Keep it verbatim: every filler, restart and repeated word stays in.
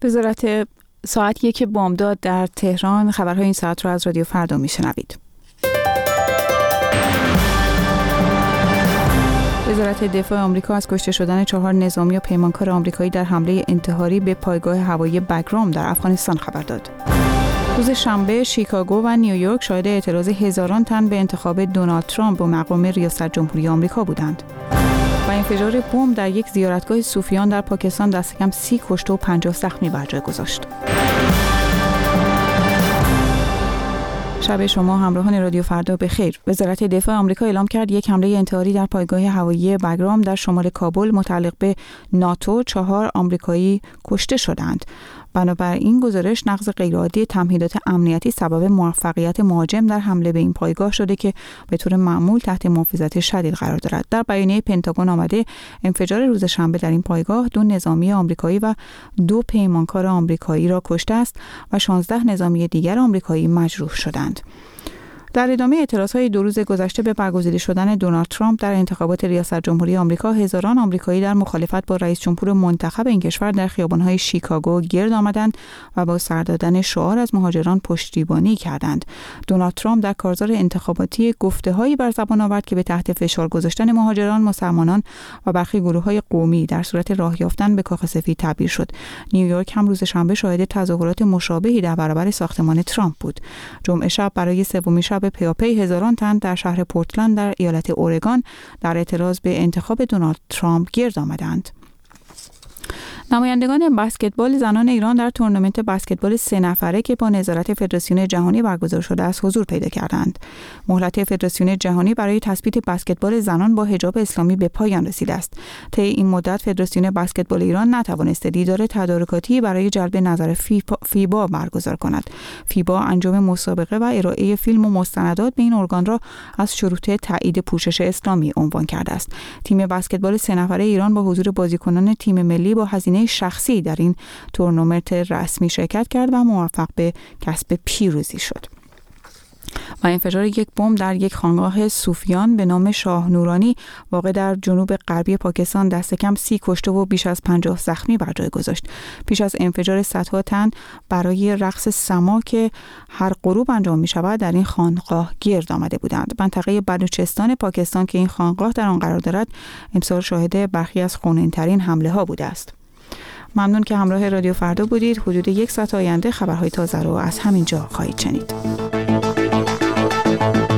وزارت ساعت یک بامداد در تهران. خبرهای این ساعت را از رادیو فردا میشنوید. وزارت دفاع آمریکا از کشته شدن چهار نظامی و پیمانکار آمریکایی در حمله انتحاری به پایگاه هوایی بگرام در افغانستان خبر داد. روز شنبه شیکاگو و نیویورک شاهد اعتراض هزاران تن به انتخاب دونالد ترامپ به مقام ریاست جمهوری آمریکا بودند. و انفجار بمب در یک زیارتگاه صوفیان در پاکستان دست کم سی کشته و پنجاه زخمی بر جای گذاشت. شب شما همراهان رادیو فردا بخیر. وزارت دفاع آمریکا اعلام کرد یک حمله انتحاری در پایگاه هوایی بگرام در شمال کابل متعلق به ناتو چهار آمریکایی کشته شدند. بنابراین گزارش نقض غیرعادی تمهیدات امنیتی سبب موفقیت مهاجم در حمله به این پایگاه شده که به طور معمول تحت محافظت شدید قرار دارد. در بیانیه پنتاگون آمده انفجار روز شنبه در این پایگاه دو نظامی آمریکایی و دو پیمانکار آمریکایی را کشته است و شانزده نظامی دیگر آمریکایی مجروح شدند. در ادامه اعتراضهای دو روز گذشته به برگزیده شدن دونالد ترامپ در انتخابات ریاست جمهوری آمریکا، هزاران آمریکایی در مخالفت با رئیس جمهور منتخب این کشور در خیابان‌های شیکاگو گرد آمدند و با سر دادن شعار از مهاجران پشتیبانی کردند. دونالد ترامپ در کارزار انتخاباتی گفته‌هایی بر زبان آورد که به تحت فشار گذاشتن مهاجران، مسلمانان و برخی گروه‌های قومی در صورت راه یافتن به کاخ سفید تعبیر شد. نیویورک هم روز شنبه شاهد تظاهرات مشابهی در برابر ساختمان ترامپ بود. جمعه شب برای سومین شب پیاپی هزاران تن در شهر پورتلند در ایالت اورگان در اعتراض به انتخاب دونالد ترامپ گرد آمدند. نمایندگان بسکتبال زنان ایران در تورنمنت بسکتبال سه نفره که با نظارت فدراسیون جهانی برگزار شده است حضور پیدا کردند. مهلت فدراسیون جهانی برای تثبیت بسکتبال زنان با حجاب اسلامی به پایان رسیده است. طی این مدت فدراسیون بسکتبال ایران نتوانسته دیدار تدارکاتی برای جلب نظر فیبا برگزار کند. فیبا انجام مسابقه و ارائه فیلم و مستندات به این ارگان را از شروط تایید پوشش اسلامی عنوان کرده است. تیم بسکتبال سه نفره ایران با حضور بازیکنان تیم ملی با هزینه شخصی در این تورنمنت رسمی شرکت کرد و موفق به کسب پیروزی شد. و انفجار یک بمب در یک خانقاه صوفیان به نام شاه نورانی واقع در جنوب غربی پاکستان دست کم سی کشته و بیش از پنجاه زخمی بر جای گذاشت. پیش از انفجار صدها تن برای رقص سما که هر غروب انجام می شود در این خانقاه گرد آمده بودند. منطقه بلوچستان پاکستان که این خانقاه در آن قرار دارد امسال شاهد برخی از خونین‌ترین حمله ها بوده است. ممنون که همراه رادیو فردا بودید. حدود یک ساعت آینده خبرهای تازه رو از همین جا خواهید شنید.